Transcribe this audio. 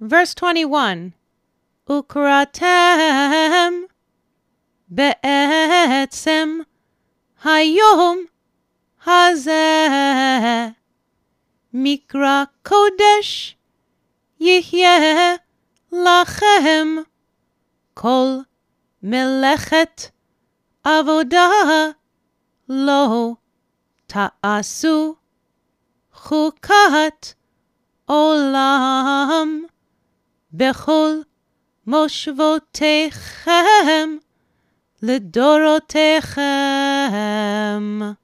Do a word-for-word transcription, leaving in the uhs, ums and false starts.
Verse twenty-one. Ukratem be'etzem hayom hazeh mikra kodesh yihyeh lachem kol melechet avodah lo ta'asu chukat olam bechol moshvotechem לדורותיכם.